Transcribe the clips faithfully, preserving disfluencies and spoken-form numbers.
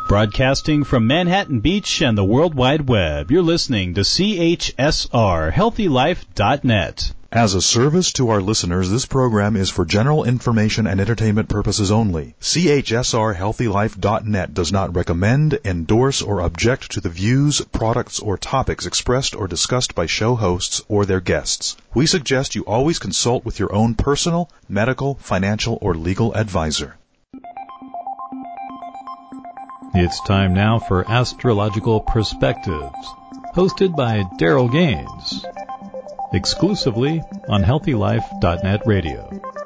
Broadcasting from Manhattan Beach and the World Wide Web, you're listening to C H S R, healthy life dot net. As a service to our listeners, this program is for general information and entertainment purposes only. C H S R healthy life dot net does not recommend, endorse, or object to the views, products, or topics expressed or discussed by show hosts or their guests. We suggest you always consult with your own personal, medical, financial, or legal advisor. It's time now for Astrological Perspectives, hosted by Daryl Gaines, exclusively on healthy life dot net radio.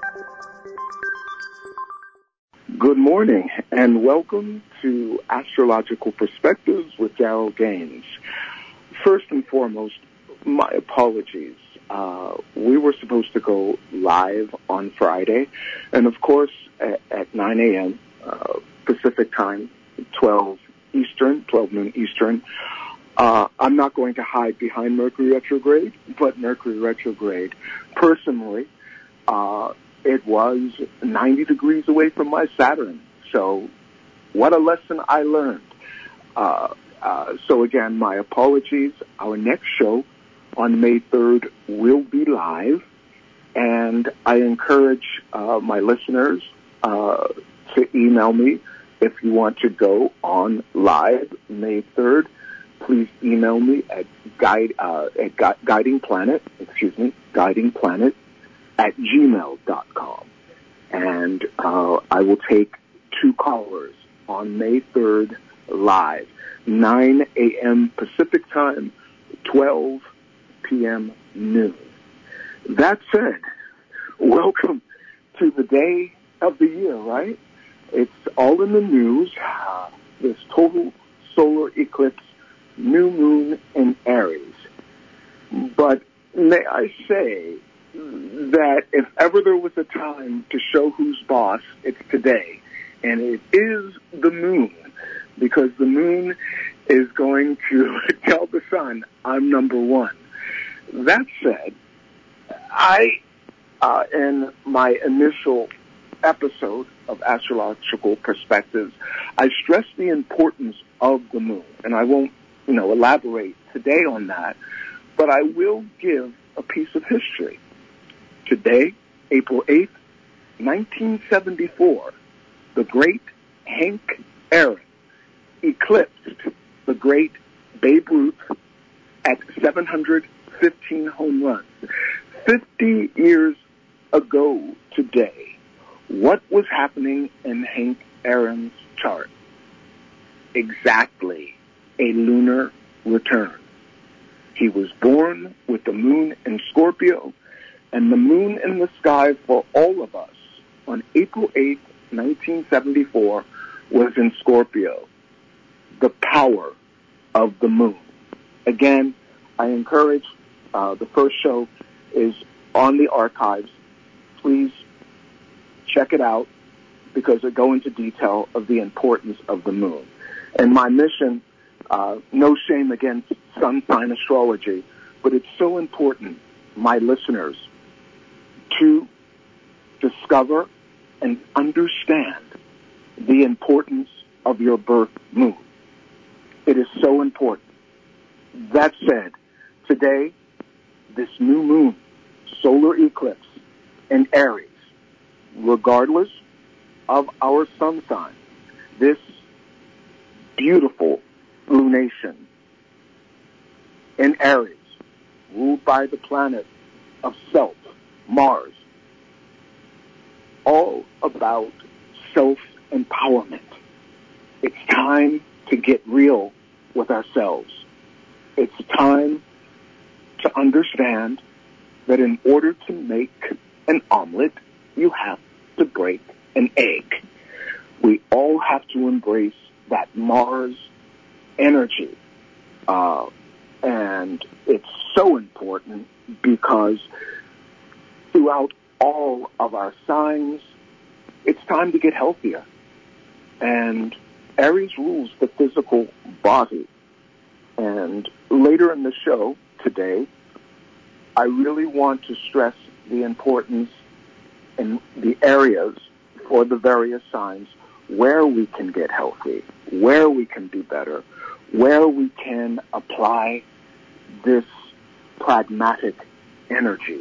Good morning, and welcome to Astrological Perspectives with Daryl Gaines. First and foremost, my apologies. Uh, we were supposed to go live on Friday, and of course, at, at nine a.m. Uh, Pacific time, twelve Eastern, twelve noon Eastern. Uh, I'm not going to hide behind Mercury retrograde, but Mercury retrograde, personally, uh, it was ninety degrees away from my Saturn. So what a lesson I learned. Uh, uh, so again, my apologies. Our next show on May third will be live, and I encourage uh, my listeners uh, to email me if you want to go on live May third. Please email me at guide uh, at gu- guiding planet, excuse me, guiding planet at gmail dot com, and uh, I will take two callers on May third live, nine a.m. Pacific time, twelve p.m. noon. That said, welcome to the day of the year, right? It's all in the news. Uh, this total solar eclipse, new moon in Aries. But may I say that if ever there was a time to show who's boss, it's today. And it is the moon, because the moon is going to tell the sun, I'm number one. That said, I, uh, in my initial episode of Astrological Perspectives, I stress the importance of the moon, and I won't, you know, elaborate today on that, but I will give a piece of history. Today, April eighth, nineteen seventy-four, the great Hank Aaron eclipsed the great Babe Ruth at seven hundred fifteen home runs. fifty years ago today, what was happening in Hank Aaron's chart? Exactly a lunar return. He was born with the moon in Scorpio, and the moon in the sky for all of us on April eighth, nineteen seventy-four was in Scorpio. The power of the moon. Again, I encourage, uh, the first show is on the archives. Please check it out, because I go into detail of the importance of the moon. And my mission, uh, no shame against sun sign astrology, but it's so important, my listeners, to discover and understand the importance of your birth moon. It is so important. That said, today, this new moon, solar eclipse in Aries, regardless of our sun sign, this beautiful lunation in Aries, ruled by the planet of self, Mars, all about self-empowerment. It's time to get real with ourselves. It's time to understand that in order to make an omelet, you have to break an egg. We all have to embrace that Mars energy. Uh, and it's so important because throughout all of our signs, it's time to get healthier. And Aries rules the physical body. And later in the show today, I really want to stress the importance in the areas for the various signs where we can get healthy, where we can be better, where we can apply this pragmatic energy.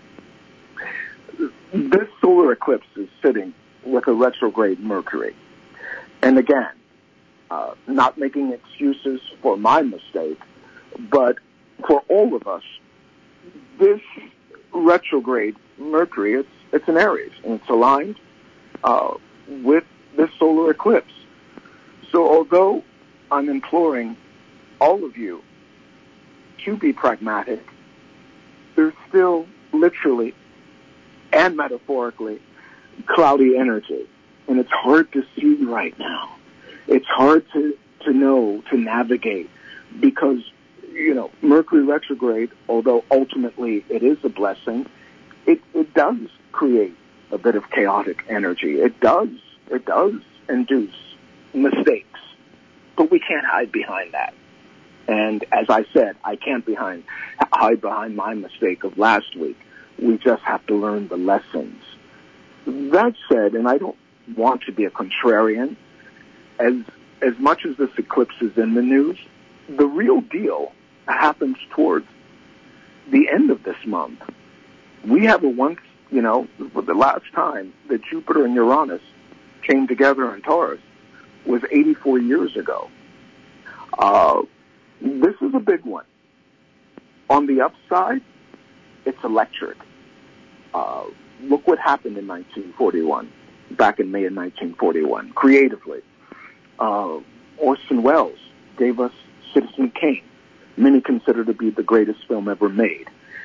This solar eclipse is sitting with a retrograde Mercury. And again, uh, not making excuses for my mistake, but for all of us, this retrograde Mercury, it's, it's an Aries, and it's aligned uh, with this solar eclipse. So although I'm imploring all of you to be pragmatic, there's still literally and metaphorically cloudy energy. And it's hard to see right now. It's hard to, to know, to navigate, because, you know, Mercury retrograde, although ultimately it is a blessing, it, it does create a bit of chaotic energy. It does, it does induce mistakes. But we can't hide behind that. And as I said, I can't behind, hide behind my mistake of last week. We just have to learn the lessons. That said, and I don't want to be a contrarian, as as much as this eclipse is in the news, the real deal happens towards the end of this month. We have a once, you know, the last time that Jupiter and Uranus came together in Taurus was eighty-four years ago. Uh, this is a big one. On the upside, it's electric. Uh, look what happened in nineteen forty-one, back in May of nineteen forty-one, creatively. Uh, Orson Welles gave us Citizen Kane, many consider to be the greatest film ever made.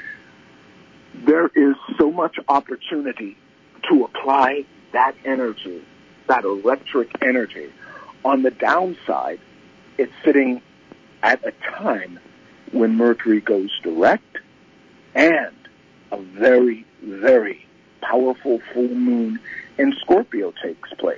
There is so much opportunity to apply that energy, that electric energy. On the downside, it's sitting at a time when Mercury goes direct and a very, very powerful full moon in Scorpio takes place.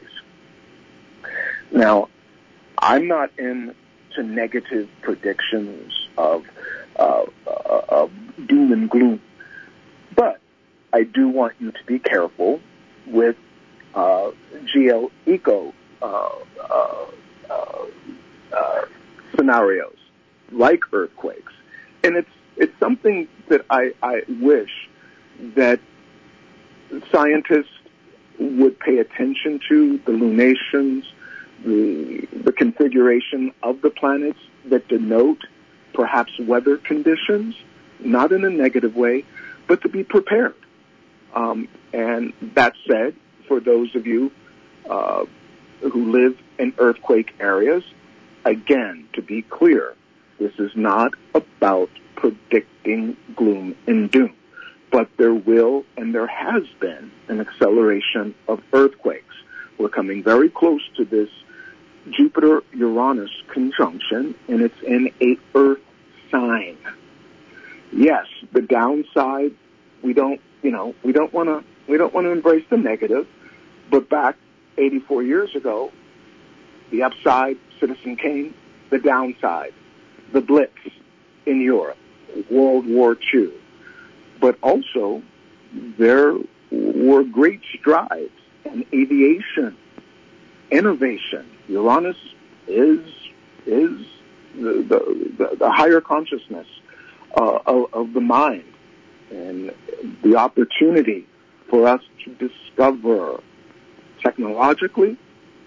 Now, I'm not into negative predictions of, uh, uh, of doom and gloom, but I do want you to be careful with uh, geo-eco uh, uh, uh, uh, scenarios like earthquakes. And it's it's something that I, I wish that scientists would pay attention to, the lunations, the, the configuration of the planets that denote perhaps weather conditions, not in a negative way, but to be prepared. Um, and that said, for those of you uh, who live in earthquake areas, again, to be clear, this is not about predicting gloom and doom, but there will and there has been an acceleration of earthquakes. We're coming very close to this Jupiter-Uranus conjunction, and it's in a Earth sign. Yes, the downside, we don't, you know, we don't want to, we don't want to embrace the negative, but back eighty-four years ago, the upside, Citizen Kane, the downside, the Blitz in Europe, World War Two. But also, there were great strides in aviation, innovation. Uranus is is the the, the higher consciousness uh, of, of the mind, and the opportunity for us to discover technologically,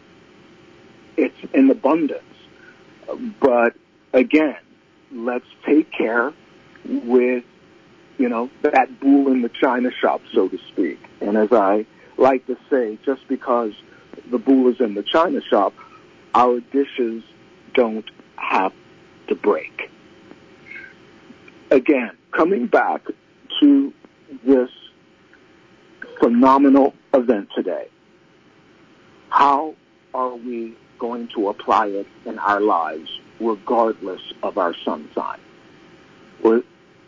it's in abundance. But again, let's take care with, you know, that bull in the china shop, so to speak. And as I like to say, just because the bull is in the china shop, our dishes don't have to break. Again, coming back to this phenomenal event today, how are we going to apply it in our lives regardless of our sun sign? We're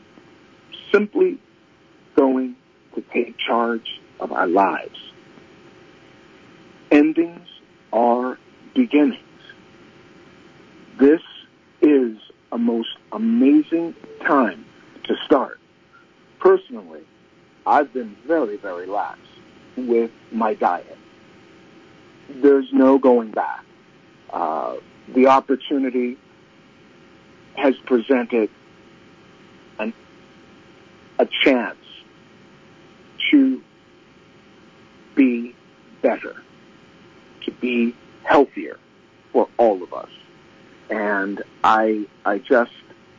simply going to take charge of our lives. Endings are beginnings. This is a most amazing time to start. Personally, I've been very, very lax with my diet. there's no going back. Uh, the opportunity has presented an, a chance to be better, to be healthier for all of us. And I, I just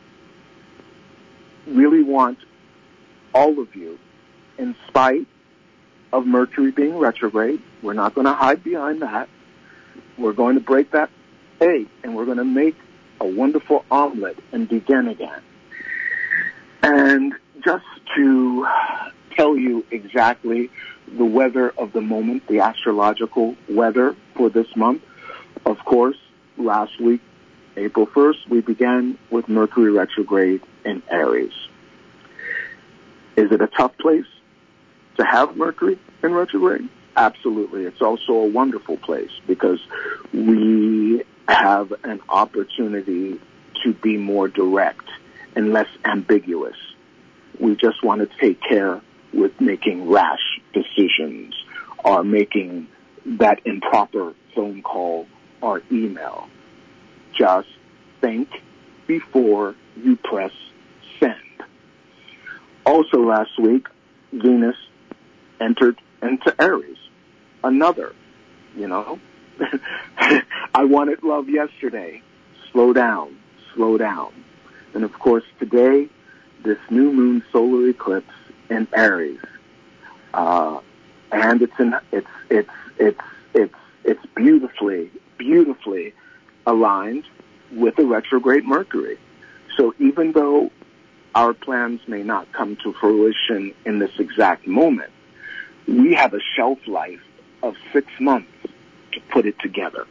really want all of you, in spite of Mercury being retrograde, we're not going to hide behind that. We're going to break that egg, and we're going to make a wonderful omelet and begin again. And just to tell you exactly the weather of the moment, the astrological weather for this month, of course, last week, April first, we began with Mercury retrograde in Aries. Is it a tough place to have Mercury in retrograde? Absolutely. It's also a wonderful place because we have an opportunity to be more direct and less ambiguous. We just want to take care with making rash decisions or making that improper phone call or email. Just think before you press send. Also last week, Venus entered into Aries. Another, you know, I wanted love yesterday. Slow down, slow down. And of course today, this new moon solar eclipse in Aries. Uh, and it's in, it's, it's, it's, it's, it's beautifully, beautifully aligned with the retrograde Mercury. So even though our plans may not come to fruition in this exact moment, we have a shelf life of six months to put it together.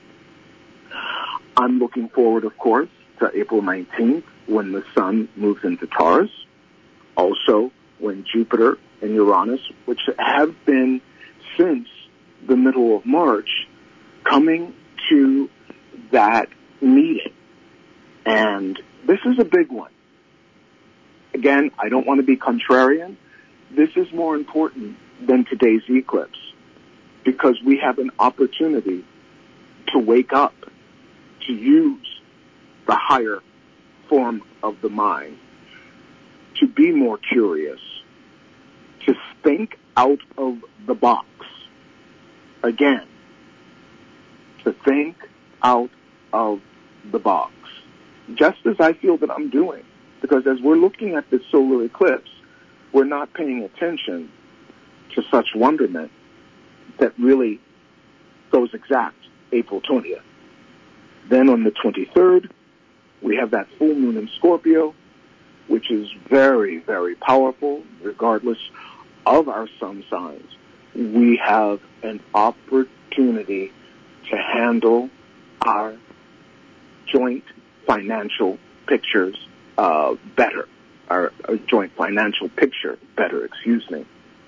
I'm looking forward, of course, to April nineteenth when the sun moves into Taurus. Also, when Jupiter and Uranus, which have been since the middle of March, coming to that meeting. And this is a big one. Again, I don't want to be contrarian. This is more important than today's eclipse because we have an opportunity to wake up, to use the higher form of the mind, to be more curious, to think out of the box. Again, to think out of the box. Just as I feel that I'm doing. Because as we're looking at this solar eclipse, we're not paying attention to such wonderment that really goes exact April twentieth. Then on the twenty-third, we have that full moon in Scorpio, which is very, very powerful, regardless of our sun signs. We have an opportunity to handle our joint financial pictures uh, better, our, our joint financial picture better, excuse me.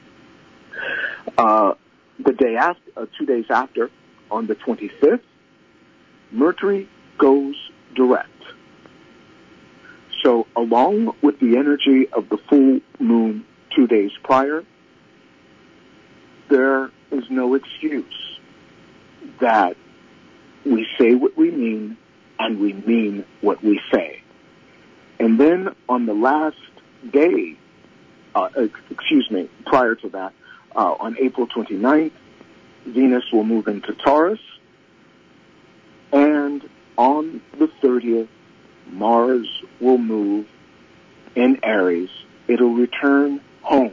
Uh, the day after, uh, two days after, on the twenty-fifth, Mercury goes direct. So along with the energy of the full moon two days prior, there is no excuse that we say what we mean and we mean what we say. And then on the last day, uh, excuse me, prior to that, uh, on April twenty-ninth, Venus will move into Taurus. And on the thirtieth, Mars will move in Aries. It'll return home.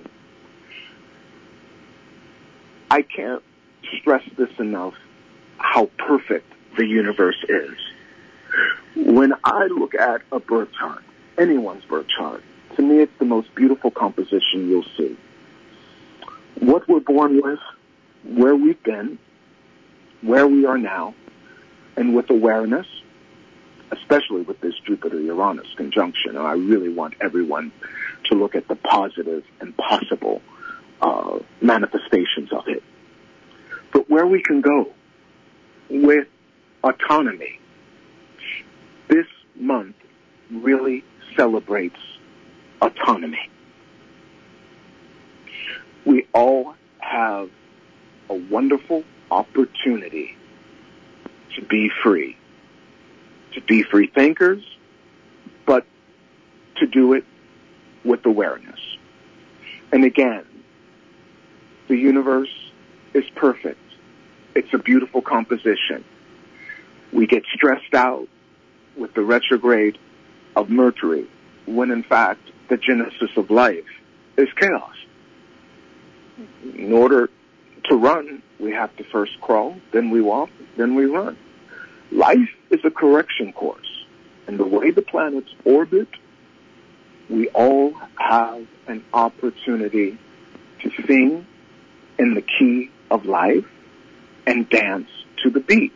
I can't stress this enough, how perfect the universe is. When I look at a birth chart, anyone's birth chart, to me it's the most beautiful composition you'll see. What we're born with, where we've been, where we are now, and with awareness, especially with this Jupiter-Uranus conjunction, and I really want everyone to look at the positive and possible uh, manifestations of it. But where we can go with autonomy, this month really celebrates autonomy. We all have a wonderful opportunity to be free, to be free thinkers, but to do it with awareness. And again, the universe is perfect. It's a beautiful composition. We get stressed out with the retrograde of Mercury, when in fact the genesis of life is chaos. In order to run, we have to first crawl, then we walk, then we run. Life is a correction course, and the way the planets orbit, we all have an opportunity to sing in the key of life and dance to the beat.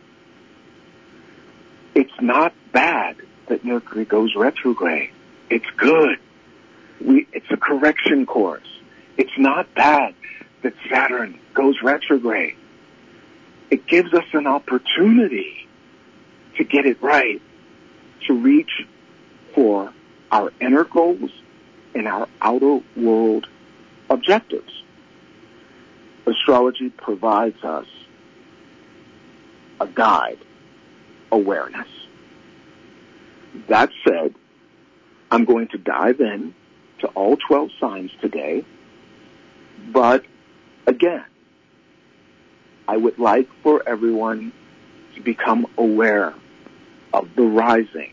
It's not bad that Mercury goes retrograde. It's good. We, it's a correction course. It's not bad that Saturn goes retrograde. It gives us an opportunity to get it right, to reach for our inner goals and our outer world objectives. Astrology provides us a guide, awareness. That said, I'm going to dive in to all twelve signs today, but again, I would like for everyone to become aware of the rising,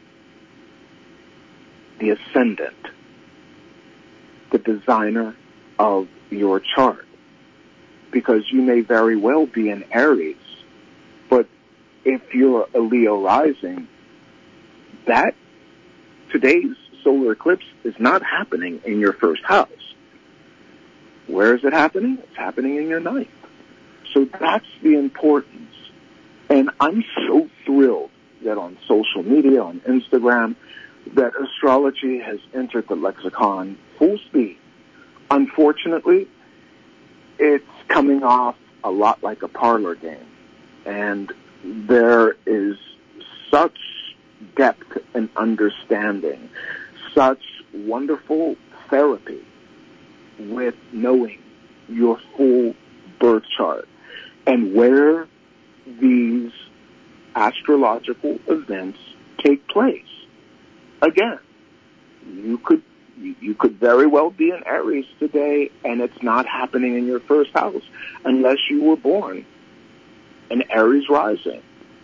the ascendant, the designer of your chart, because you may very well be in Aries, but if you're a Leo rising, that today's solar eclipse is not happening in your first house. Where is it happening? It's happening in your ninth. So that's the importance. And I'm so thrilled that on social media, on Instagram, that astrology has entered the lexicon full speed. Unfortunately, it's coming off a lot like a parlor game. And there is such depth and understanding, such wonderful therapy with knowing your full birth chart and where these astrological events take place. Again, you could you could very well be in Aries today and it's not happening in your first house unless you were born an Aries rising.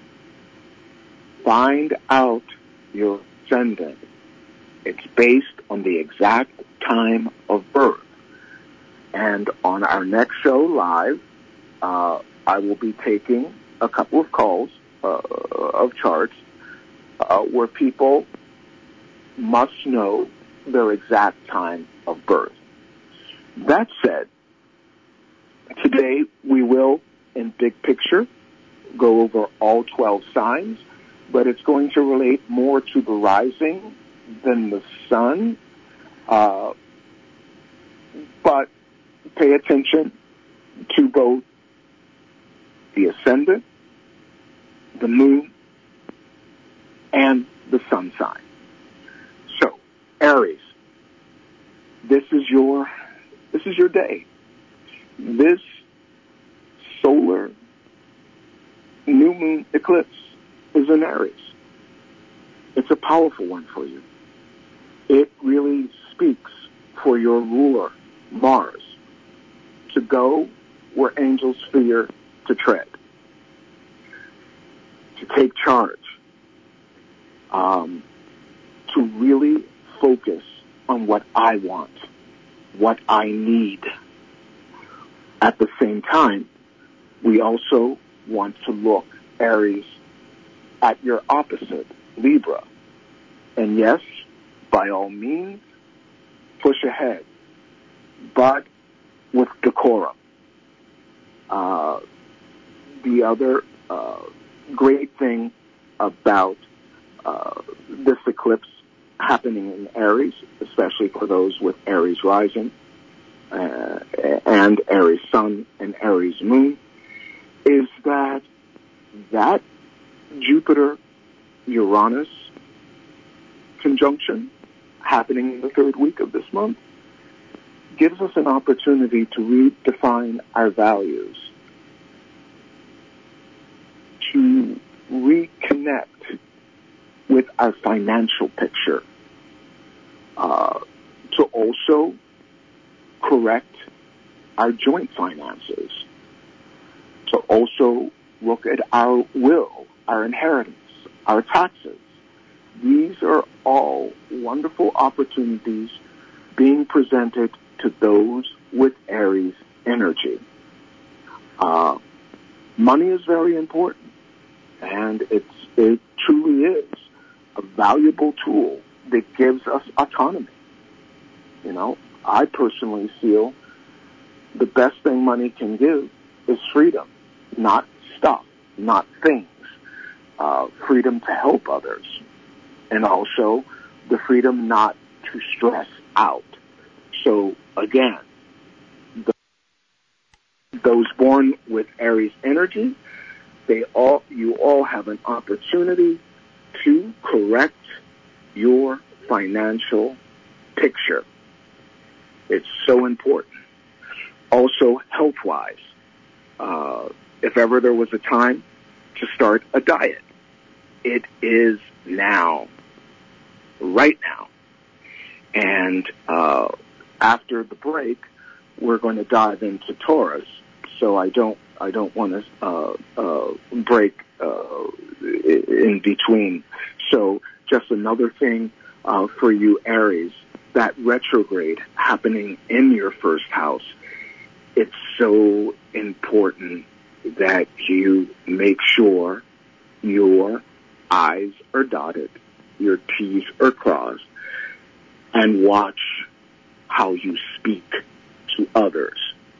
Find out your ascendant. It's based on the exact time of birth. And on our next show live, uh, I will be taking a couple of calls uh, of charts uh, where people must know their exact time of birth. That said, today we will, in big picture, go over all twelve signs, but it's going to relate more to the rising than the sun. Uh, but pay attention to both the ascendant, the moon, and the sun sign. So, Aries, this is your this is your day. This solar new moon eclipse is in Aries. It's a powerful one for you. It really speaks for your ruler, Mars, to go where angels fear to tread, to take charge, um, to really focus on what I want, what I need. At the same time, we also want to look, Aries, at your opposite, Libra. And yes, by all means, push ahead, but with decorum. Uh, the other uh, great thing about uh, this eclipse happening in Aries, especially for those with Aries rising uh, and Aries sun and Aries moon, is that that Jupiter-Uranus conjunction happening in the third week of this month gives us an opportunity to redefine our values, our financial picture, uh, to also correct our joint finances, to also look at our will, our inheritance, our taxes. These are all wonderful opportunities being presented to those with Aries energy. Uh, money is very important, and it's, it truly is a valuable tool that gives us autonomy. You know, I personally feel the best thing money can give is freedom, not stuff, not things. Uh, freedom to help others, and also the freedom not to stress out. So again, the, those born with Aries energy, they all, you all have an opportunity to correct your financial picture. It's so important. Also, health-wise, uh, if ever there was a time to start a diet, it is now, right now. And uh, after the break, we're going to dive into Taurus. So I don't, I don't want to uh, uh, break uh, in between. So just another thing uh, for you, Aries, that retrograde happening in your first house. It's so important that you make sure your I's are dotted, your T's are crossed, and watch how you speak to others.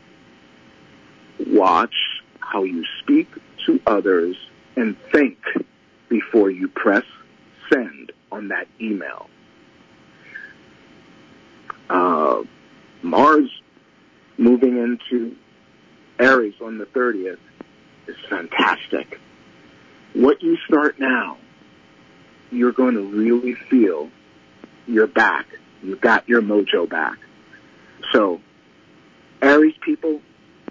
Watch how you speak to others and think before you press send on that email. Uh, Mars moving into Aries on the thirtieth is fantastic. What you start now, you're going to really feel you're back. You got your mojo back. So, Aries people,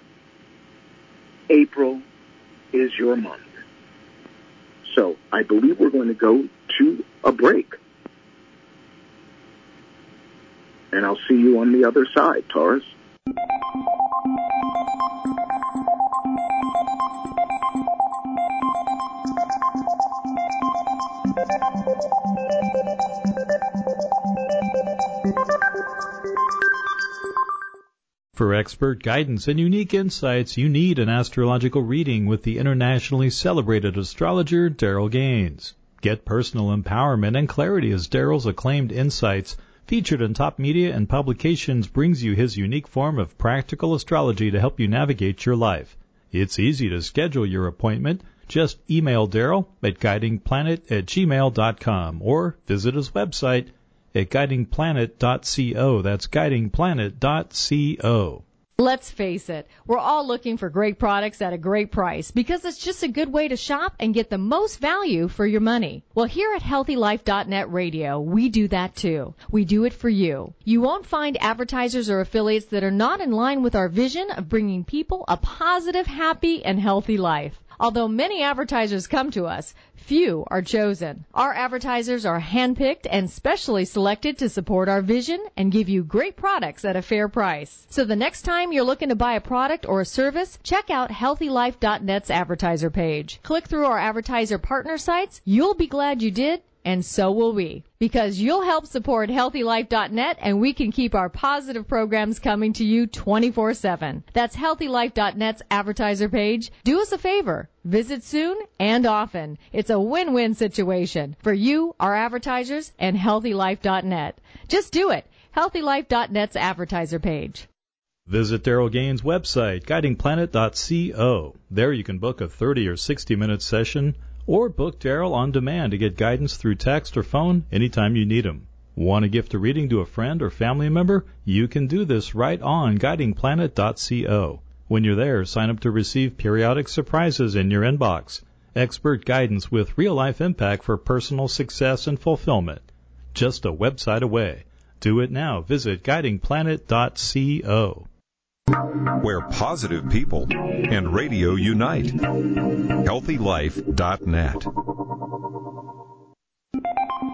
April is your month. So, I believe we're going to go to a break. And I'll see you on the other side, Taurus. For expert guidance and unique insights, you need an astrological reading with the internationally celebrated astrologer Daryl Gaines. Get personal empowerment and clarity as Daryl's acclaimed insights, featured in top media and publications, brings you his unique form of practical astrology to help you navigate your life. It's easy to schedule your appointment. Just email Daryl at guiding planet at gmail dot com or visit his website at guiding planet dot co. That's guiding planet dot co. Let's face it, we're all looking for great products at a great price because it's just a good way to shop and get the most value for your money. Well, here at healthy life dot net Radio, we do that too. We do it for you. You won't find advertisers or affiliates that are not in line with our vision of bringing people a positive, happy, and healthy life. Although many advertisers come to us, few are chosen. Our advertisers are handpicked and specially selected to support our vision and give you great products at a fair price. So the next time you're looking to buy a product or a service, check out healthy life dot net's advertiser page. Click through our advertiser partner sites. You'll be glad you did. And so will we, because you'll help support healthy life dot net, and we can keep our positive programs coming to you twenty-four seven. That's healthy life dot net's advertiser page. Do us a favor. Visit soon and often. It's a win-win situation for you, our advertisers, and healthy life dot net. Just do it. healthy life dot net's advertiser page. Visit Daryl Gaines' website, guiding planet dot co. There you can book a thirty or sixty minute session or book Daryl on demand to get guidance through text or phone anytime you need him. Want to gift a reading to a friend or family member? You can do this right on guiding planet dot co. When you're there, sign up to receive periodic surprises in your inbox. Expert guidance with real-life impact for personal success and fulfillment. Just a website away. Do it now. Visit guiding planet dot co. Where positive people and radio unite. healthy life dot net.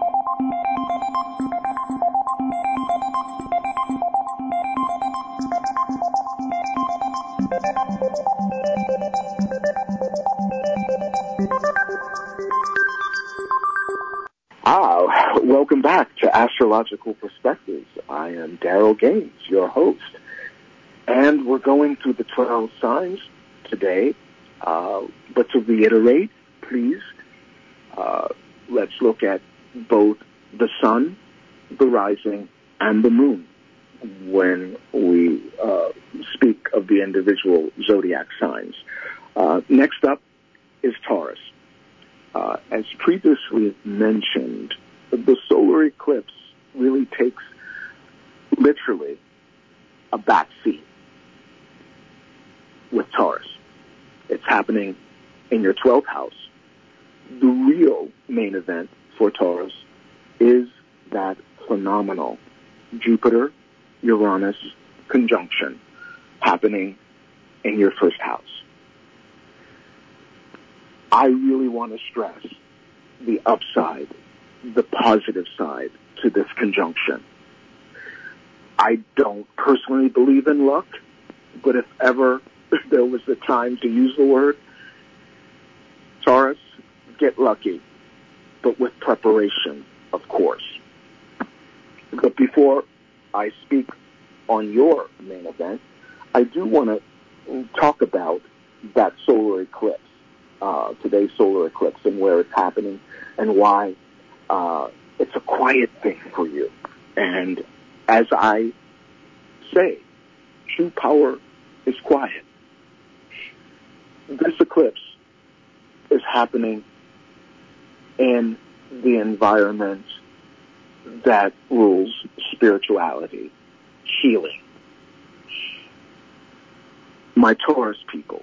Welcome back to Astrological Perspectives. I am Daryl Gaines, your host. And we're going through the twelve signs today. Uh, but to reiterate, please, uh, let's look at both the sun, the rising, and the moon when we uh, speak of the individual zodiac signs. Uh, next up is Taurus. Uh, as previously mentioned, the solar eclipse really takes literally a back seat with Taurus. It's happening in your twelfth house. The real main event for Taurus is that phenomenal Jupiter-Uranus conjunction happening in your first house. I really want to stress the upside, the positive side to this conjunction. I don't personally believe in luck, but if ever there was a time to use the word, Taurus, get lucky, but with preparation, of course. But before I speak on your main event, I do want to talk about that solar eclipse, uh, today's solar eclipse, and where it's happening and why uh, it's a quiet thing for you. And as I say, true power is quiet. This eclipse is happening in the environment that rules spirituality, healing. My Taurus people,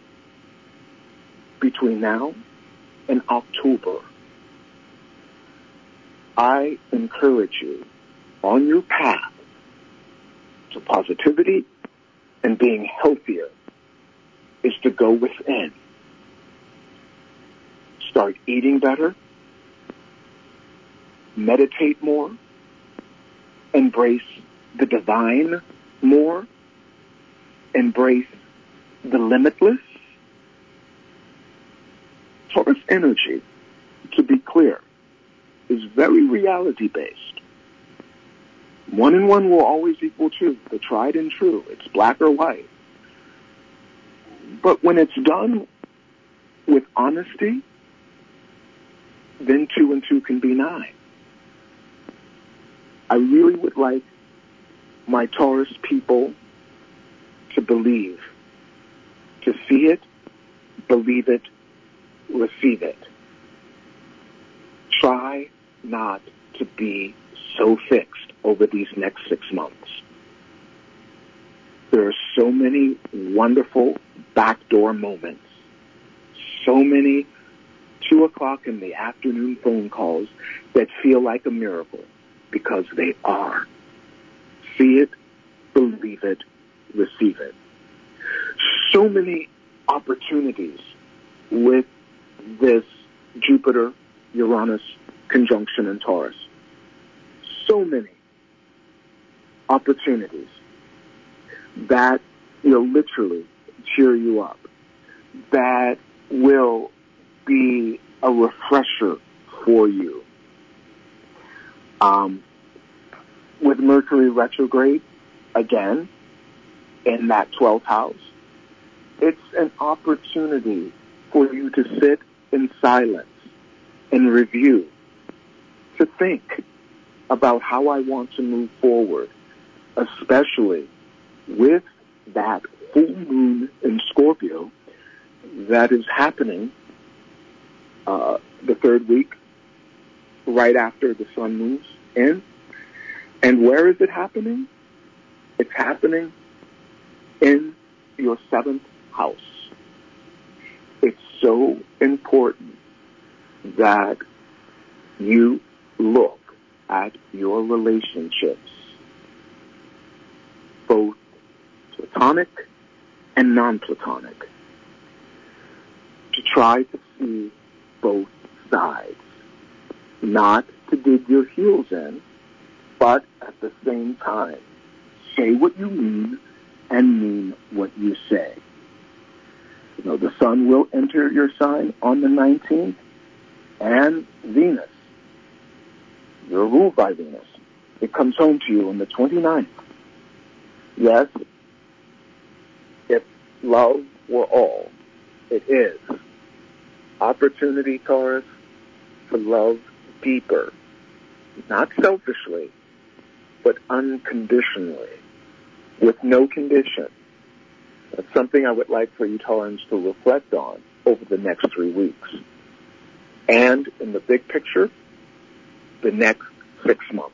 between now and October, I encourage you on your path to positivity and being healthier is to go within. Start eating better, meditate more, embrace the divine more, embrace the limitless. Taurus energy, to be clear, is very reality-based. One and one will always equal two, the tried and true. It's black or white. But when it's done with honesty, then two and two can be nine. I really would like my Taurus people to believe, to see it, believe it, receive it. Try not to be so fixed over these next six months. There are so many wonderful backdoor moments, so many two o'clock in the afternoon phone calls that feel like a miracle, because they are. See it, believe it, receive it. So many opportunities with this Jupiter-Uranus conjunction in Taurus. So many opportunities that will literally cheer you up, that will be a refresher for you. Um, with Mercury retrograde, again, in that twelfth house, it's an opportunity for you to sit in silence and review, to think about how I want to move forward, especially with that full moon in Scorpio that is happening uh, the third week right after the sun moves in. And where is it happening? It's happening in your seventh house. It's so important that you look at your relationships, both platonic and non-platonic, to try to see both sides, not to dig your heels in, but at the same time, say what you mean and mean what you say. You know, the sun will enter your sign on the nineteenth, and Venus You're ruled by Venus. It comes home to you on the twenty-ninth. Yes, if love were all, it is. Opportunity, Taurus, to love deeper, not selfishly, but unconditionally, with no condition. That's something I would like for you Taurans to reflect on over the next three weeks. And in the big picture, the next six months.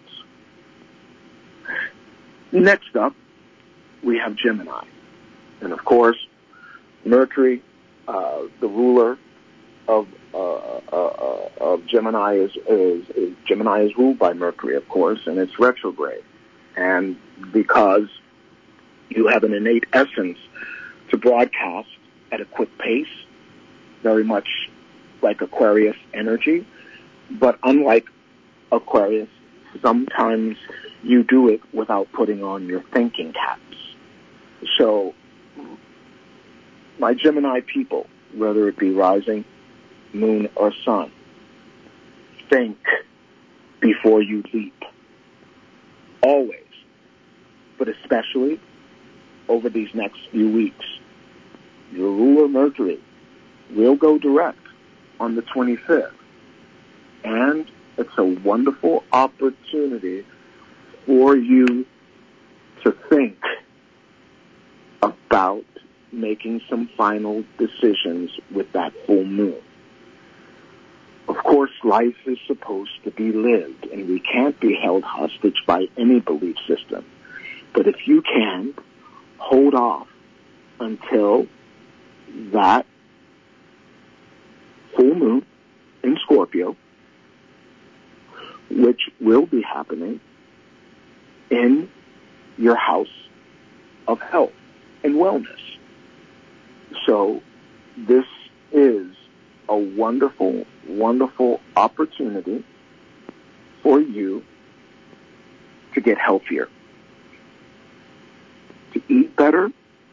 Next up, we have Gemini. And of course, Mercury, uh, the ruler of uh, uh, uh, of Gemini is, is, is Gemini is ruled by Mercury, of course, and it's retrograde. And because you have an innate essence to broadcast at a quick pace, very much like Aquarius energy, but unlike Aquarius, sometimes you do it without putting on your thinking caps. So, my Gemini people, whether it be rising, moon, or sun, think before you leap. Always. But especially over these next few weeks. Your ruler Mercury will go direct on the twenty-fifth. And it's a wonderful opportunity for you to think about making some final decisions with that full moon. Of course, life is supposed to be lived, and we can't be held hostage by any belief system. But if you can, hold off until that full moon in Scorpio, which will be happening in your house of health and wellness. So this is a wonderful, wonderful opportunity for you to get healthier, to eat better,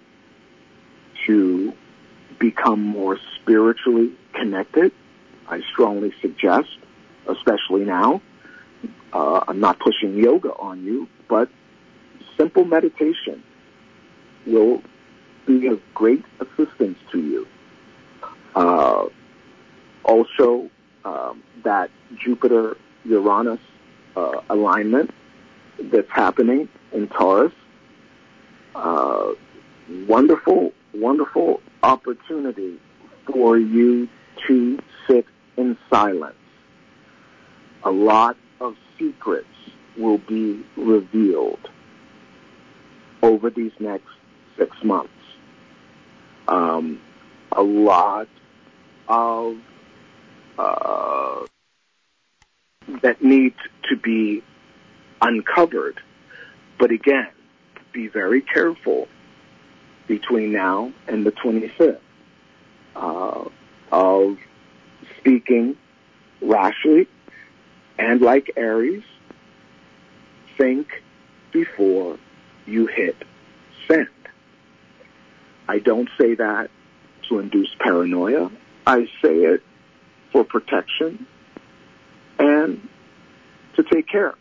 to become more spiritually connected. I strongly suggest, especially now, uh, I'm not pushing yoga on you, but simple meditation will be of great assistance to you. Uh, also, um, that Jupiter-Uranus uh, alignment that's happening in Taurus, uh, wonderful, wonderful opportunity for you to sit in silence. A lot of secrets will be revealed over these next six months. Um, a lot of uh, that need to be uncovered. But again, be very careful between now and the twenty-fifth uh, of speaking rashly, and like Aries, think before you hit send. I don't say that to induce paranoia. I say it for protection and to take care.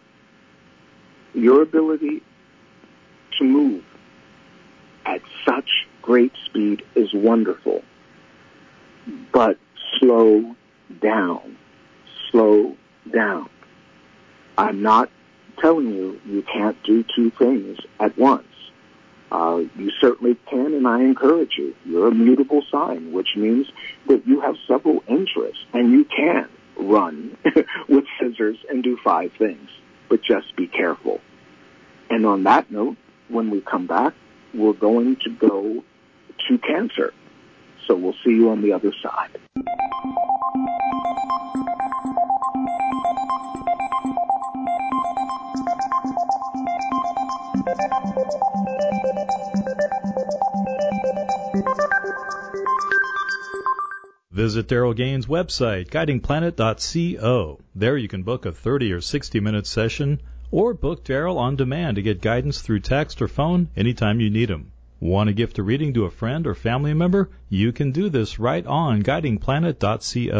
Your ability to move at such great speed is wonderful, but slow down. Slow down. I'm not telling you you can't do two things at once. Uh, you certainly can, and I encourage you. You're a mutable sign, which means that you have several interests, and you can run with scissors and do five things, but just be careful. And on that note, when we come back, we're going to go to Cancer. So we'll see you on the other side. Visit Daryl Gaines' website, guiding planet dot co. There you can book a thirty or sixty minute session or book Daryl on demand to get guidance through text or phone anytime you need him. Want to gift a reading to a friend or family member? You can do this right on guiding planet dot co.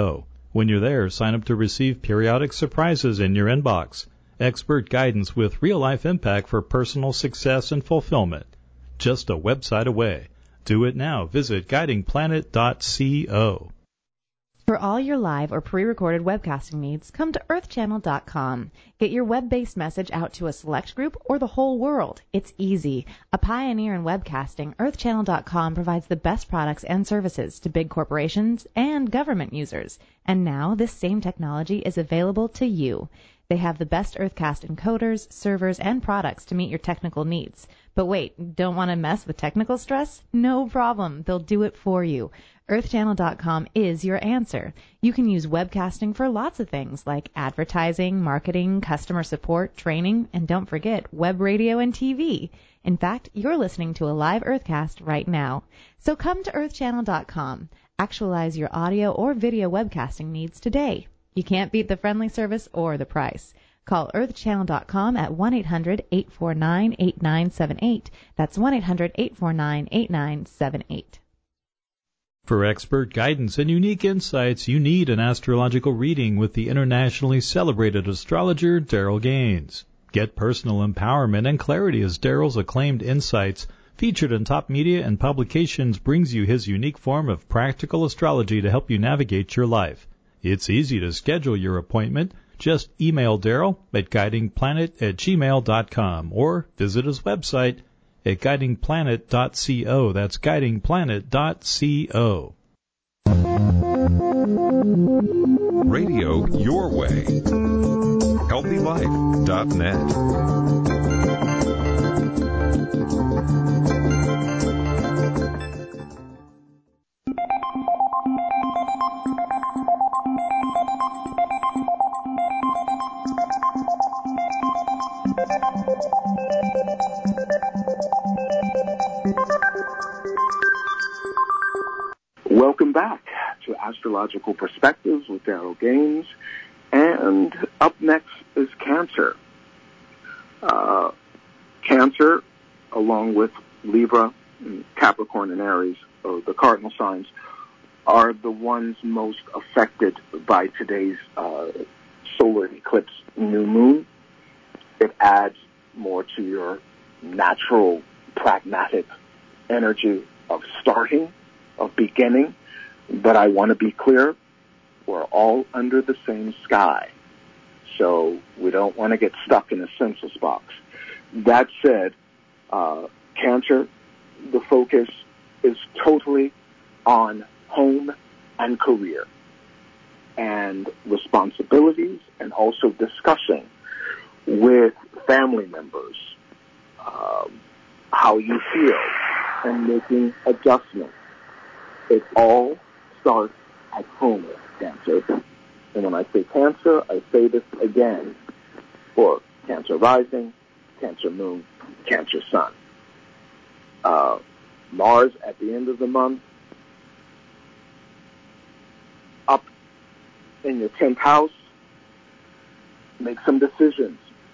When you're there, sign up to receive periodic surprises in your inbox, expert guidance with real-life impact for personal success and fulfillment. Just a website away. Do it now. Visit guiding planet dot co. For all your live or pre-recorded webcasting needs, come to earth channel dot com. Get your web-based message out to a select group or the whole world. It's easy. A pioneer in webcasting, earth channel dot com provides the best products and services to big corporations and government users. And now this same technology is available to you. They have the best Earthcast encoders, servers, and products to meet your technical needs. But wait, don't want to mess with technical stress? No problem. They'll do it for you. earth channel dot com is your answer. You can use webcasting for lots of things like advertising, marketing, customer support, training, and don't forget web radio and T V. In fact, you're listening to a live Earthcast right now. So come to earth channel dot com. Actualize your audio or video webcasting needs today. You can't beat the friendly service or the price. Call earth channel dot com at one eight hundred eight four nine eight nine seven eight. That's one eight hundred eight four nine eight nine seven eight. For expert guidance and unique insights, you need an astrological reading with the internationally celebrated astrologer Daryl Gaines. Get personal empowerment and clarity as Daryl's acclaimed insights, featured in top media and publications, brings you his unique form of practical astrology to help you navigate your life. It's easy to schedule your appointment. Just email Daryl at guiding planet at gmail dot com or visit his website at guiding planet dot co. That's guiding planet dot co. Radio your way. healthy life dot net. Welcome back to Astrological Perspectives with Daryl Gaines. And up next is Cancer. Uh, Cancer, along with Libra, and Capricorn, and Aries, or the cardinal signs, are the ones most affected by today's uh, solar eclipse new moon. It adds more to your natural, pragmatic energy of starting, of beginning. But I want to be clear, we're all under the same sky. So we don't want to get stuck in a census box. That said, uh, Cancer, the focus is totally on home and career and responsibilities, and also discussing with family members um, how you feel and making adjustments. It all starts at home, Cancer. And when I say Cancer, I say this again for Cancer rising, Cancer moon, Cancer sun. Uh, Mars at the end of the month, up in your tenth house, make some decisions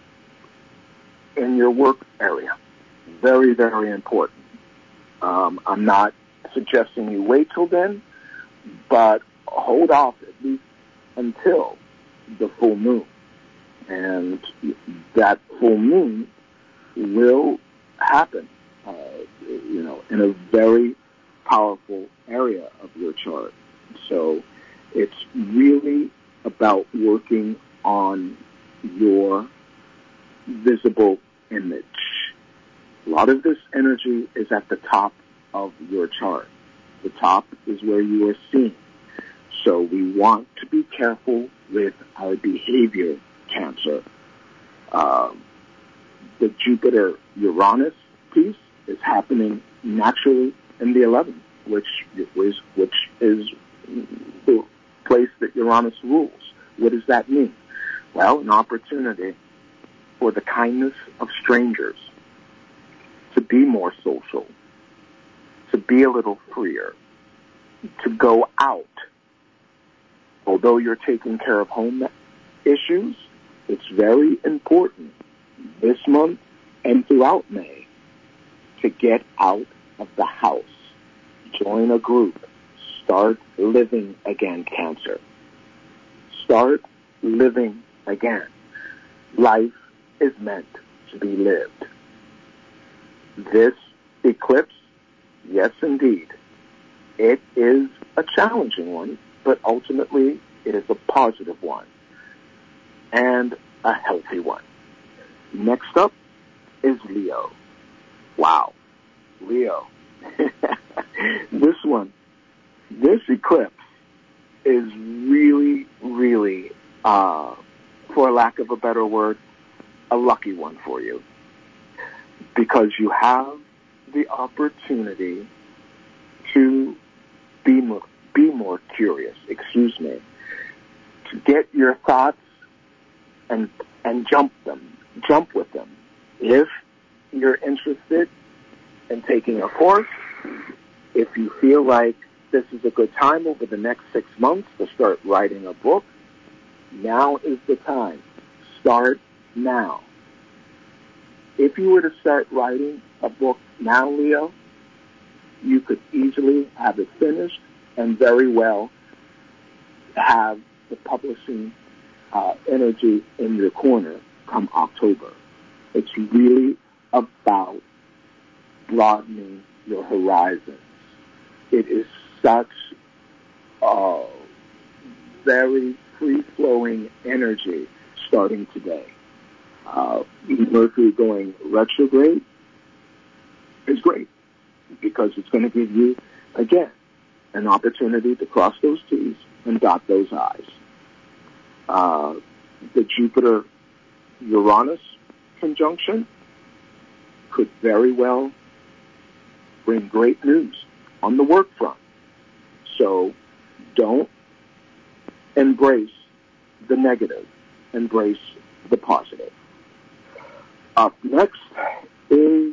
in your work area. Very, very important. Um, I'm not suggesting you wait till then, but hold off at least until the full moon. And that full moon will happen, uh, you know, in a very powerful area of your chart. So it's really about working on your visible image. A lot of this energy is at the top of your chart. The top is where you are seen. So we want to be careful with our behavior, Cancer. Um, the Jupiter-Uranus piece is happening naturally in the eleventh, which is, which is the place that Uranus rules. What does that mean? Well, an opportunity for the kindness of strangers, to be more social, to be a little freer, to go out. Although you're taking care of home issues, it's very important this month and throughout May to get out of the house, join a group, start living again, Cancer. Start living again. Life is meant to be lived. This eclipse, yes indeed, it is a challenging one, but ultimately it is a positive one and a healthy one. Next up is Leo. Wow, Leo. This one, this eclipse is really, really, uh, for lack of a better word, a lucky one for you. Because you have the opportunity to be more, be more curious, excuse me, to get your thoughts and and jump them, jump with them. If you're interested in taking a course, if you feel like this is a good time over the next six months to start writing a book, now is the time. Start now. If you were to start writing a book now, Leo, you could easily have it finished and very well have the publishing uh, energy in your corner come October. It's really about broadening your horizons. It is such a very free-flowing energy starting today. Uh, Mercury going retrograde is great because it's going to give you, again, an opportunity to cross those T's and dot those I's. Uh, the Jupiter-Uranus conjunction could very well bring great news on the work front. So don't embrace the negative. Embrace the positive. Up next is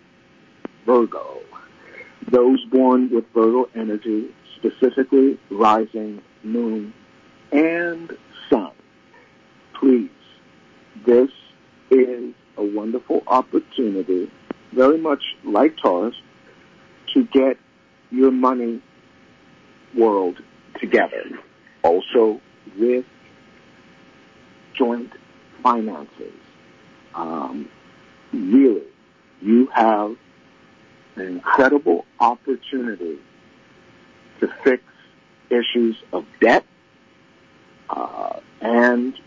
Virgo. Those born with Virgo energy, specifically rising, moon, and sun. Please, this is a wonderful opportunity, very much like Taurus, to get your money world together. Also with joint finances. Um, really, you have an incredible opportunity to fix issues of debt uh, and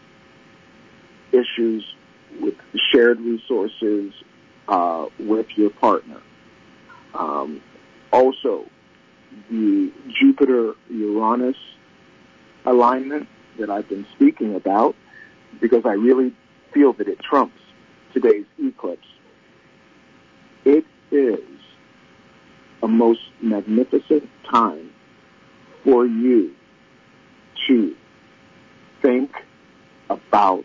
issues with shared resources uh, with your partner. Um, also, the Jupiter-Uranus alignment that I've been speaking about, because I really feel that it trumps today's eclipse. It is a most magnificent time for you to think about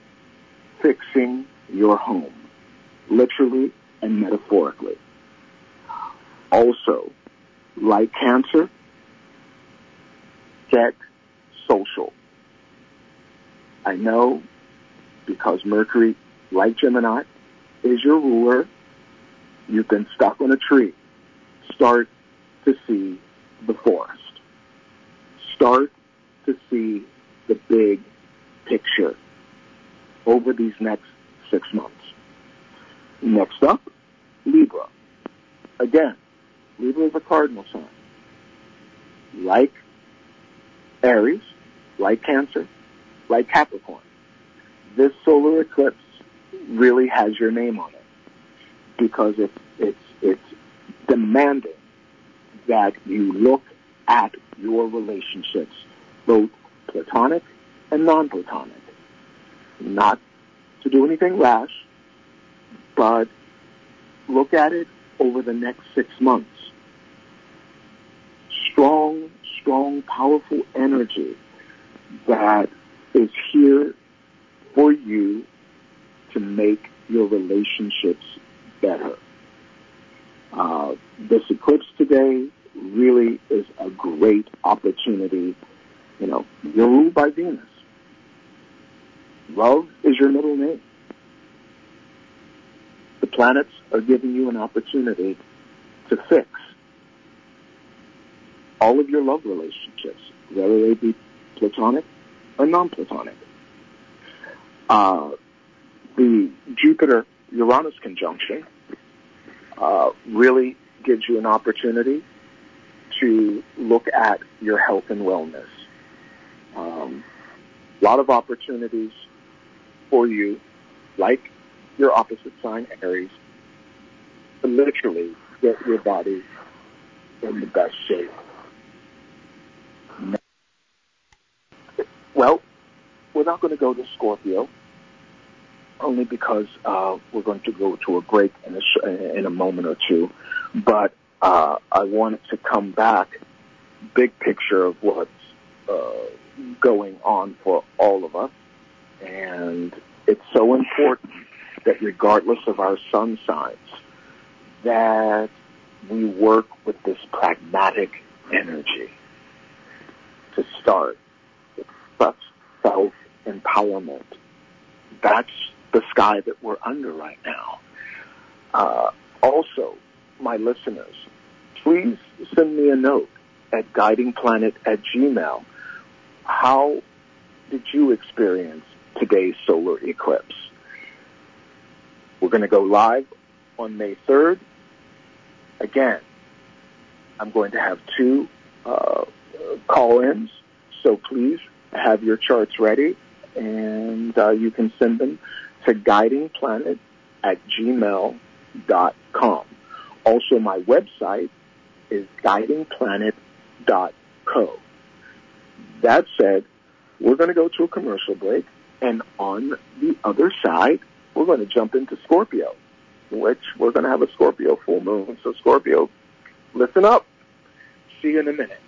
fixing your home, literally and metaphorically. Also, like Cancer, get social. I know because Mercury, like Gemini, is your ruler, you've been stuck on a tree. Start to see the forest. Start to see the big picture over these next six months. Next up, Libra. Again, Libra is a cardinal sign. Like Aries, like Cancer, like Capricorn. This solar eclipse really has your name on it because it's it's it's demanding that you look at your relationships, both platonic and non-platonic. Not to do anything rash, but look at it over the next six months. Strong, strong, powerful energy that is here for you to make your relationships better. Uh, this eclipse today really is a great opportunity. You know, you're ruled by Venus. Love is your middle name. The planets are giving you an opportunity to fix all of your love relationships, whether they be platonic or non-platonic. Uh, the Jupiter-Uranus conjunction uh, really gives you an opportunity to look at your health and wellness. Um, a lot of opportunities for you, like your opposite sign, Aries, to literally get your body in the best shape. Well, we're not going to go to Scorpio, only because uh, we're going to go to a break in a, sh- in a moment or two. But uh, I wanted to come back, big picture of what's uh, going on for all of us. And it's so important that regardless of our sun signs, that we work with this pragmatic energy to start with such self-empowerment. That's the sky that we're under right now. Uh, also, my listeners, please send me a note at guidingplanet at gmail. How did you experience today's solar eclipse? We're going to go live on May third. Again, I'm going to have two uh, call-ins, so please have your charts ready, and uh, you can send them to guidingplanet at gmail dot com. Also, my website is guidingplanet dot co. That said, we're going to go to a commercial break, and on the other side, we're going to jump into Scorpio, which we're going to have a Scorpio full moon. So Scorpio, listen up. See you in a minute.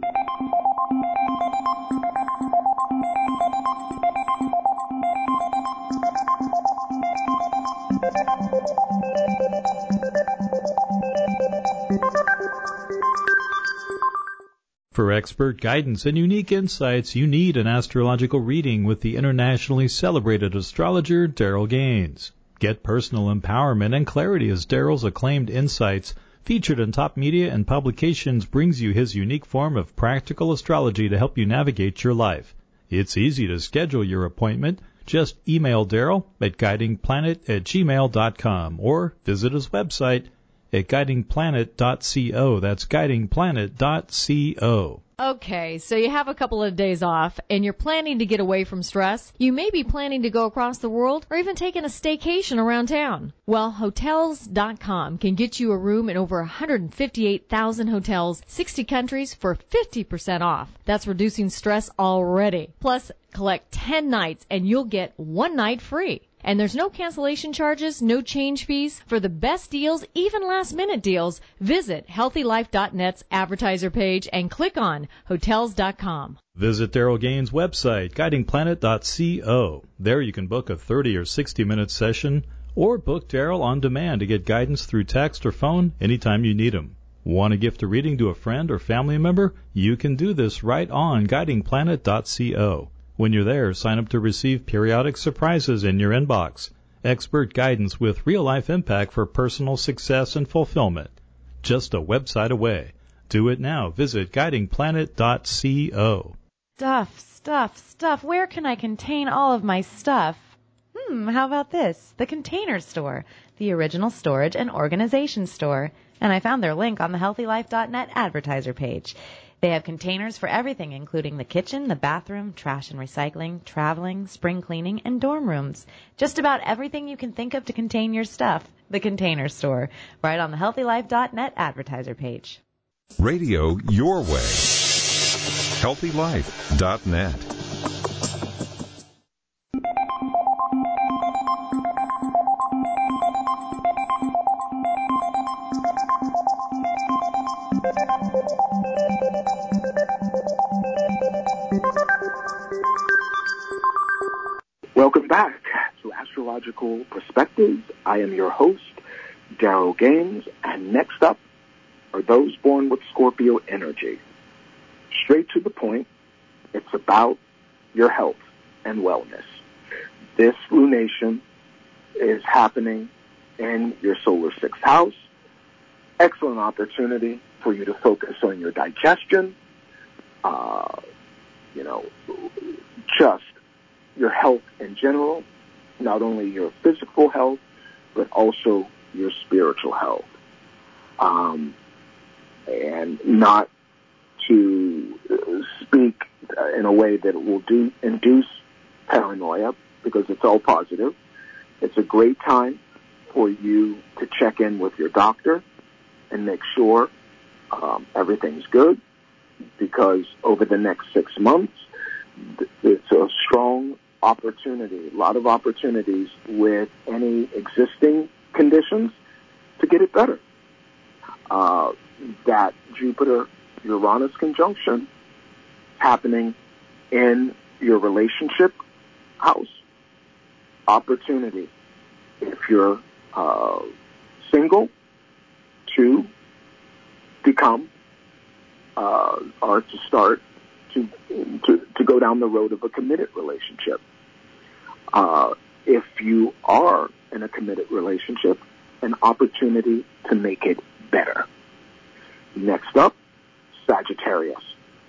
For expert guidance and unique insights, you need an astrological reading with the internationally celebrated astrologer Daryl Gaines. Get personal empowerment and clarity as Daryl's acclaimed insights, featured in top media and publications, brings you his unique form of practical astrology to help you navigate your life. It's easy to schedule your appointment. Just email Daryl at guidingplanet at gmail dot com or visit his website at guidingplanet dot co. That's guidingplanet dot co. Okay, so you have a couple of days off and you're planning to get away from stress. You may be planning to go across the world or even taking a staycation around town. Well, Hotels dot com can get you a room in over one hundred fifty-eight thousand hotels, sixty countries for fifty percent off. That's reducing stress already. Plus, collect ten nights and you'll get one night free. And there's no cancellation charges, no change fees. For the best deals, even last-minute deals, visit healthy life dot net's advertiser page and click on Hotels dot com. Visit Daryl Gaines' website, guiding planet dot co. There you can book a thirty or sixty minute session or book Daryl on demand to get guidance through text or phone anytime you need him. Want to gift a reading to a friend or family member? You can do this right on guiding planet dot co. When you're there, sign up to receive periodic surprises in your inbox. Expert guidance with real-life impact for personal success and fulfillment. Just a website away. Do it now. Visit guiding planet dot co. Stuff, stuff, stuff. Where can I contain all of my stuff? Hmm, how about this? The Container Store, the original storage and organization store. And I found their link on the healthy life dot net advertiser page. They have containers for everything, including the kitchen, the bathroom, trash and recycling, traveling, spring cleaning, and dorm rooms. Just about everything you can think of to contain your stuff. The Container Store, right on the healthy life dot net advertiser page. Radio your way. healthy life dot net. Welcome back to Astrological Perspectives. I am your host, Daryl Gaines, and next up are those born with Scorpio energy. Straight to the point, it's about your health and wellness. This lunation is happening in your solar sixth house. Excellent opportunity for you to focus on your digestion, uh, you know, just your health in general, not only your physical health, but also your spiritual health. Um, and not to speak in a way that will do, induce paranoia, because it's all positive. It's a great time for you to check in with your doctor and make sure um, everything's good, because over the next six months, it's a strong opportunity, a lot of opportunities with any existing conditions to get it better. Uh, that Jupiter-Uranus conjunction happening in your relationship house. Opportunity, if you're uh, single, to become uh, or to start to, to to go down the road of a committed relationship. Uh, if you are in a committed relationship, an opportunity to make it better. Next up, Sagittarius.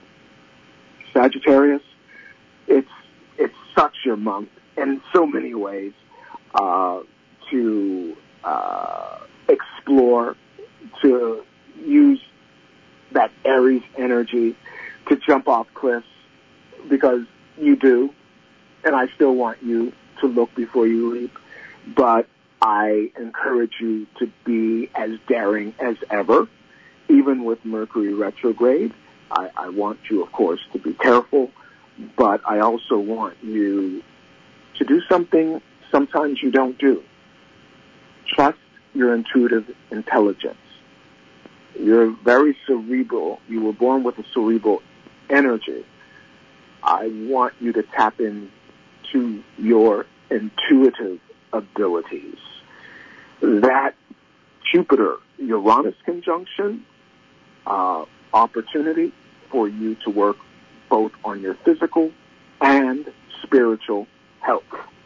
Sagittarius, it's it's such your month in so many ways uh, to uh, explore, to use that Aries energy to jump off cliffs, because you do, and I still want you to look before you leap, but I encourage you to be as daring as ever, even with Mercury retrograde. I, I want you, of course, to be careful, but I also want you to do something sometimes you don't do. Trust your intuitive intelligence. You're very cerebral. You were born with a cerebral energy. I want you to tap into your intuitive abilities. That Jupiter-Uranus conjunction, uh, opportunity for you to work both on your physical and spiritual health.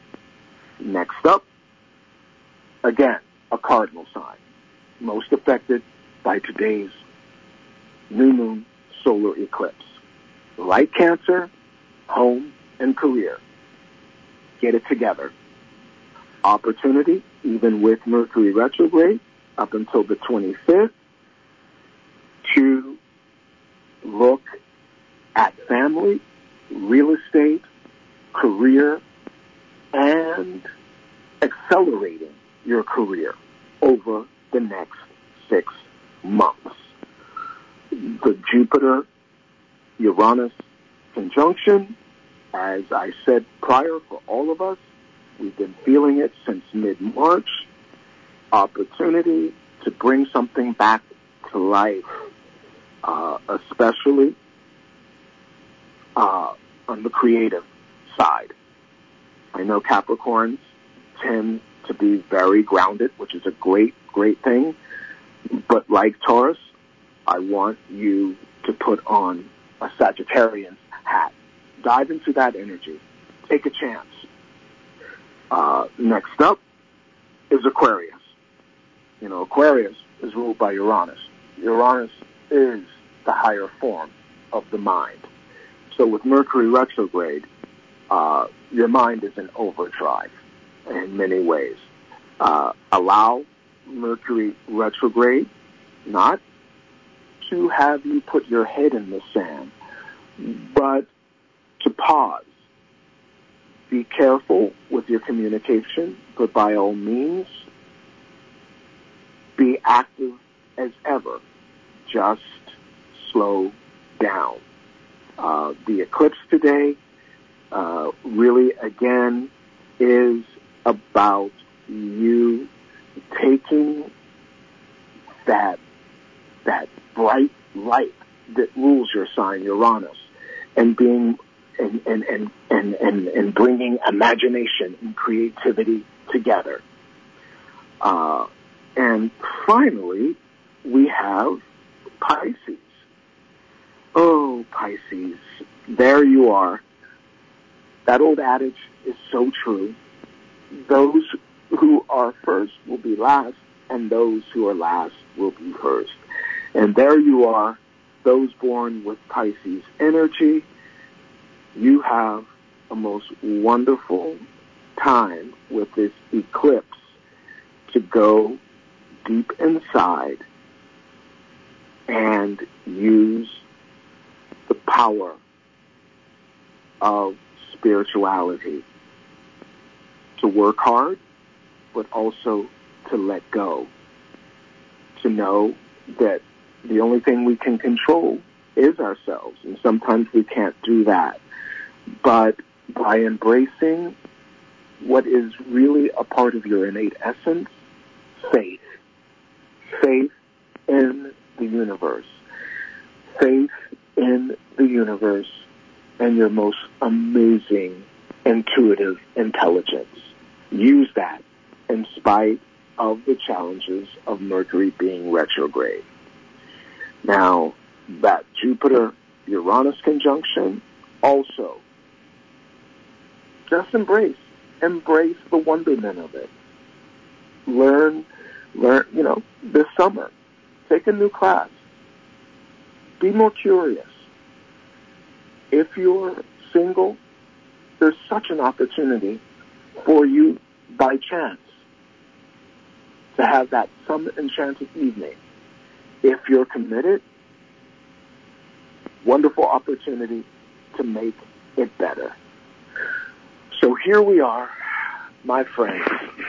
Next up, again, a cardinal sign, most affected by today's new moon solar eclipse. Like Cancer, home and career. Get it together. Opportunity, even with Mercury retrograde, up until the twenty-fifth, to look at family, real estate, career, and accelerating your career over the next six months. The Jupiter-Uranus conjunction, as I said prior, for all of us, we've been feeling it since mid-March. Opportunity to bring something back to life, uh, especially uh, on the creative side. I know Capricorns tend to be very grounded, which is a great, great thing. But like Taurus, I want you to put on a Sagittarian hat. Dive into that energy. Take a chance. Uh, next up is Aquarius. You know, Aquarius is ruled by Uranus. Uranus is the higher form of the mind. So with Mercury retrograde, uh, your mind is in overdrive in many ways. Uh, allow Mercury retrograde not to have you put your head in the sand, but to pause. Be careful with your communication, but by all means, be active as ever. Just slow down. Uh, the eclipse today uh, really, again, is about you taking that that bright light that rules your sign, Uranus, and being and and and and and, and bringing imagination and creativity together. Uh, and finally, we have Pisces. Oh, Pisces, there you are. That old adage is so true. Those who are first will be last, and those who are last will be first. And there you are, those born with Pisces energy. You have a most wonderful time with this eclipse to go deep inside and use the power of spirituality to work hard, but also to let go, to know that the only thing we can control is ourselves, and sometimes we can't do that. But by embracing what is really a part of your innate essence, faith, faith in the universe, faith in the universe, and your most amazing intuitive intelligence. Use that in spite of the challenges of Mercury being retrograde. Now, that Jupiter-Uranus conjunction also, just embrace, embrace the wonderment of it. Learn, learn, you know, this summer, take a new class. Be more curious. If you're single, there's such an opportunity for you by chance to have that some enchanted evening. If you're committed, wonderful opportunity to make it better. So here we are, my friends,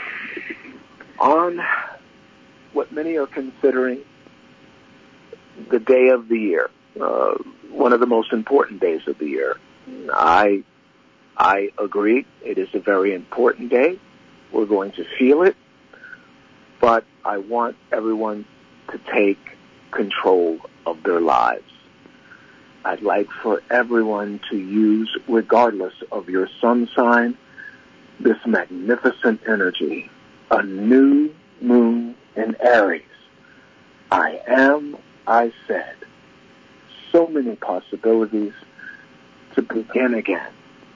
on what many are considering the day of the year, uh, one of the most important days of the year. I I agree. It is a very important day. We're going to feel it, but I want everyone to take control of their lives. I'd like for everyone to use, regardless of your sun sign, this magnificent energy, a new moon in Aries. I am, I said. So many possibilities to begin again.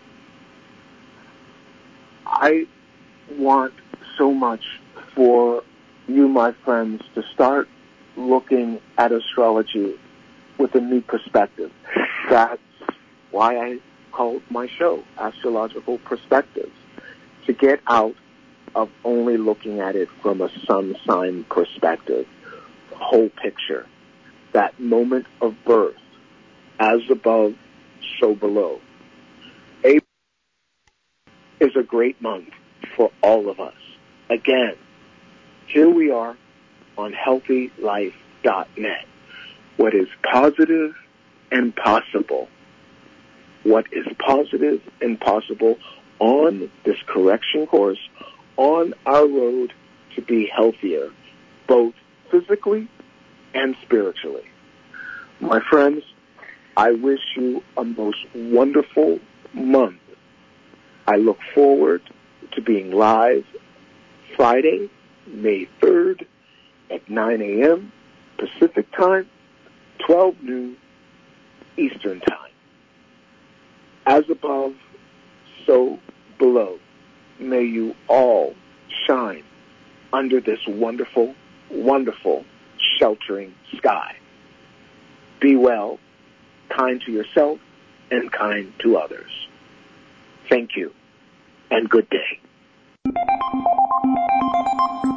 I want so much for you, my friends, to start looking at astrology with a new perspective. That's why I called my show Astrological Perspectives, to get out of only looking at it from a sun sign perspective, the whole picture, that moment of birth, as above, so below. April is a great month for all of us. Again, here we are on healthy life dot net. What is positive and possible? What is positive and possible on this correction course, on our road to be healthier, both physically and spiritually? My friends, I wish you a most wonderful month. I look forward to being live Friday, May third at nine a.m. Pacific Time, twelve noon Eastern Time. As above, so below. May you all shine under this wonderful, wonderful, sheltering sky. Be well, kind to yourself, and kind to others. Thank you, and good day.